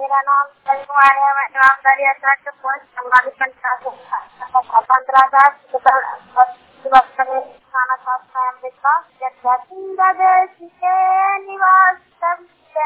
मेरा नाम कुमार है। मैं ग्राम दरिया तट पोस्ट हमारी पंचायत 15 में खाना खाता है अमृता देश के निवास सब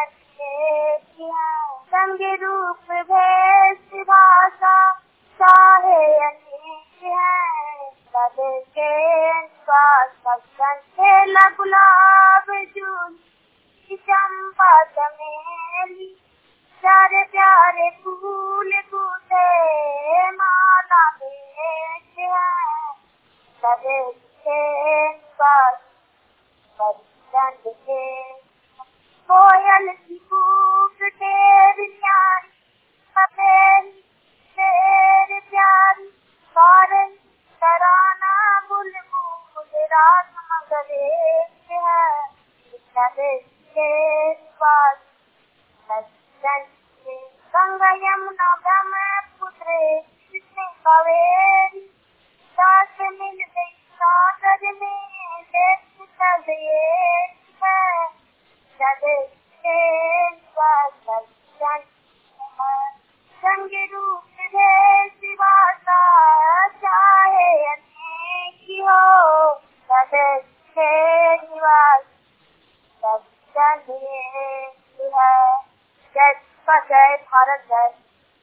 संग रूप भेष भाषा चाहे अनेक है। प्रदेश के निवास सब खेला गुलाब जून चंपा चमेली प्यारे प्यारे फूल फूटे माला भेंट है। प्रदेश के निवास बचपन के कोयल की कूक ढेर न्यारी सफेद शेर प्यारी सारे तराना बुलबुल रात मगरेश है। प्रदेश के निवास बचपन के गंगा यमुना ब्रह्मपुत्र कृष्ण कावेरी साथ मिल गई सागर में देश सब एक है। प्रदेश के निवास बचपन संग रूप भेष भाषा चाहे अनेक हो। प्रदेश के निवास बचपन है। जय भारत जय।